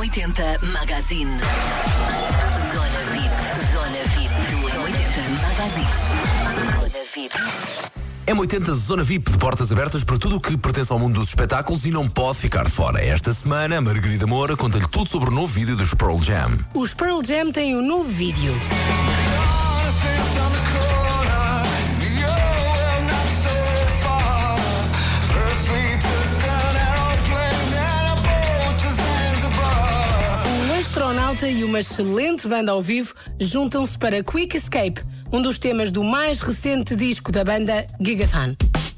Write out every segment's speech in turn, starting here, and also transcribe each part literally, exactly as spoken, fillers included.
oitenta Magazine. Zona V I P. Zona V I P do M oitenta Magazine. Zona V I P. M oitenta Zona V I P de portas abertas para tudo o que pertence ao mundo dos espetáculos e não pode ficar de fora. Esta semana, a Margarida Moura conta-lhe tudo sobre o novo vídeo dos Pearl Jam. Os Pearl Jam têm um novo vídeo. Um astronauta e uma excelente banda ao vivo juntam-se para Quick Escape, um dos temas do mais recente disco da banda, Gigaton.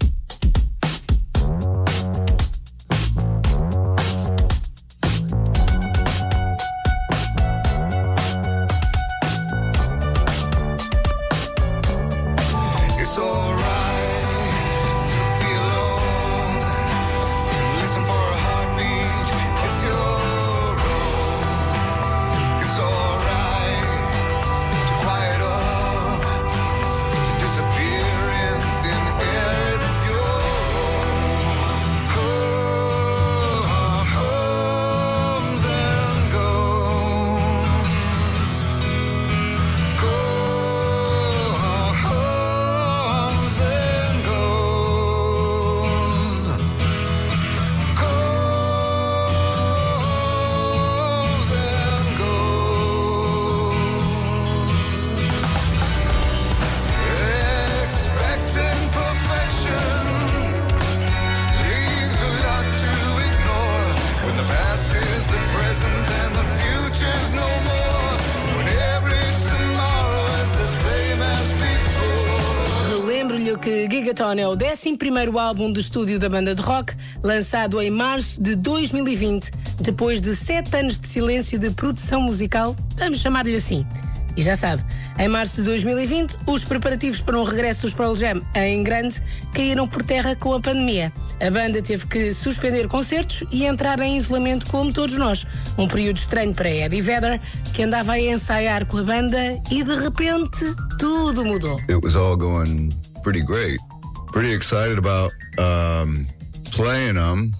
Que Gigaton é o décimo primeiro álbum de estúdio da banda de rock, lançado em março de dois mil e vinte, depois de sete anos de silêncio de produção musical, vamos chamar-lhe assim. E já sabe, em março de dois mil e vinte, os preparativos para um regresso dos Pearl Jam em grande caíram por terra com a pandemia. A banda teve que suspender concertos e entrar em isolamento como todos nós. Um período estranho para Eddie Vedder, que andava a ensaiar com a banda e de repente tudo mudou. It was all going pretty great. Pretty excited about um, playing them,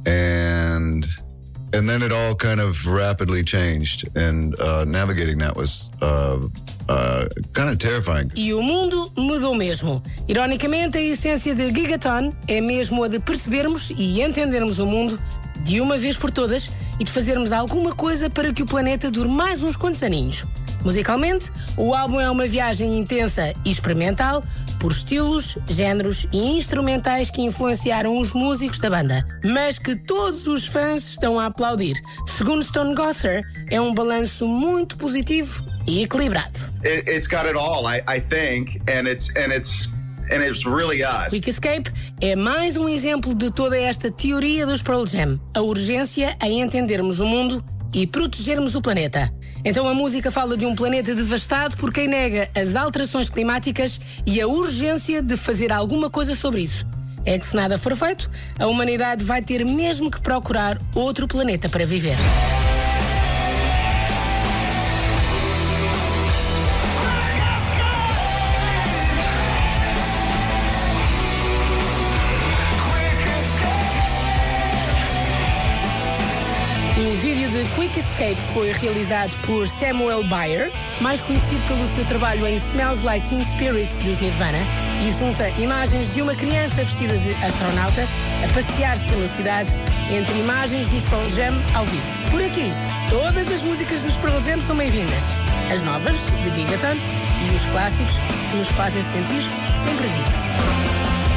and and then it all kind of rapidly changed, and uh, navigating that was uh, uh, kind of terrifying. E o mundo mudou mesmo. Ironicamente, a essência de Gigaton é mesmo a de percebermos e entendermos o mundo de uma vez por todas e de fazermos alguma coisa para que o planeta dure mais uns quantos aninhos. Musicalmente, o álbum é uma viagem intensa e experimental por estilos, géneros e instrumentais que influenciaram os músicos da banda, mas que todos os fãs estão a aplaudir. Segundo Stone Gossard, é um balanço muito positivo e equilibrado. It, it's got it all, I, I think, and it's and it's and it's really us. Quick Escape é mais um exemplo de toda esta teoria dos Pearl Jam, a urgência em entendermos o mundo e protegermos o planeta. Então a música fala de um planeta devastado por quem nega as alterações climáticas e a urgência de fazer alguma coisa sobre isso. É que se nada for feito, a humanidade vai ter mesmo que procurar outro planeta para viver. O vídeo de Quick Escape foi realizado por Samuel Bayer, mais conhecido pelo seu trabalho em Smells Like Teen Spirit dos Nirvana, e junta imagens de uma criança vestida de astronauta a passear-se pela cidade entre imagens dos Pearl Jam ao vivo. Por aqui, todas as músicas dos Pearl Jam são bem-vindas. As novas, de Gigaton, e os clássicos que nos fazem sentir sempre vivos.